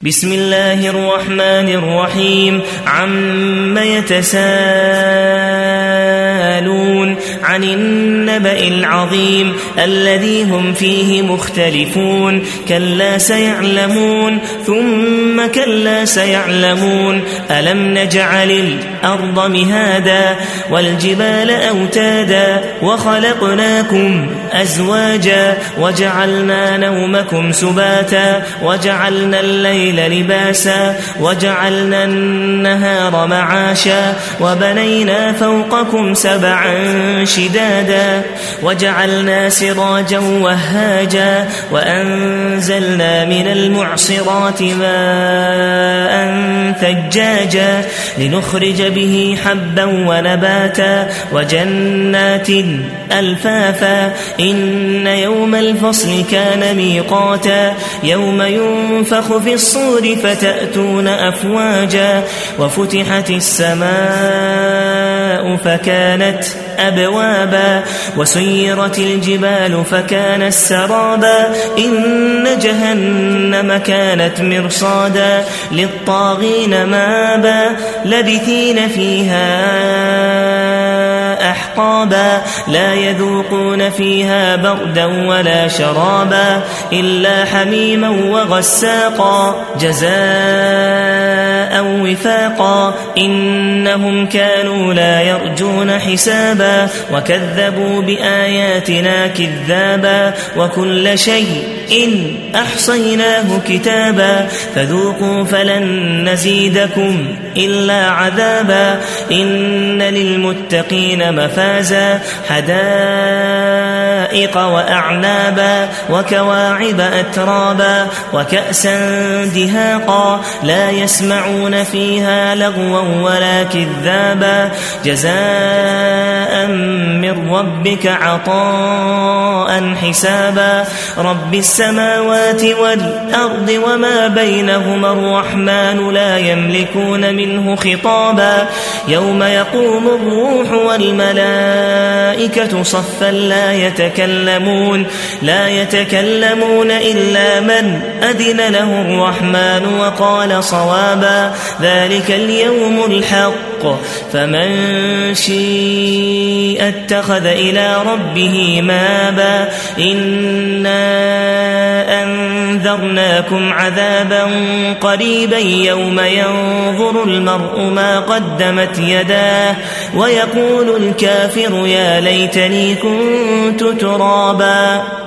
بسم الله الرحمن الرحيم عم يتساءلون عن النبأ العظيم الذي هم فيه مختلفون كلا سيعلمون ثم كلا سيعلمون ألم نجعل الأرض مهادا والجبال أوتادا وخلقناكم أزواجا وجعلنا نومكم سباتا وجعلنا الليل لباسا وجعلنا النهار معاشا وبنينا فوقكم سبعا شدادا وجعلنا سراجا وهاجا وأنزلنا من المعصرات ماء ثجاجا لنخرج به حبا ونباتا وجنات ألفافا إن يوم الفصل كان ميقاتا يوم ينفخ في الصور فتأتون أفواجا وفتحت السماء فكانت أبوابا وسيرت الجبال فكانت سرابا إن جهنم كانت مرصادا للطاغين مآبا لبثين فيها أحقابا لا يذوقون فيها بردا ولا شرابا إلا حميما وغساقا جزاء وفاقا إنهم كانوا لا يرجون حسابا وكذبوا بآياتنا كذابا وكل شيء إن أحصيناه كتابا فذوقوا فلن نزيدكم إلا عذابا إن للمتقين مفازا حدائق وأعنابا وكواعب أترابا وكأسا دهاقا لا يسمعون فيها لغوا ولا كذابا جزاء من ربك عطاء حسابا رب السماوات والأرض وما بينهما الرحمن لا يملكون منه خطابا يوم يقوم الروح والملائكة صفا لا يتكلمون إلا من أذن له الرحمن وقال صوابا ذلك اليوم الحق فمن شاء اتخذ إلى ربه مآبا إنا أنذرناكم عذابا قريبا يوم ينظر المرء ما قدمت يداه ويقول الكافر يا ليتني كنت ترابا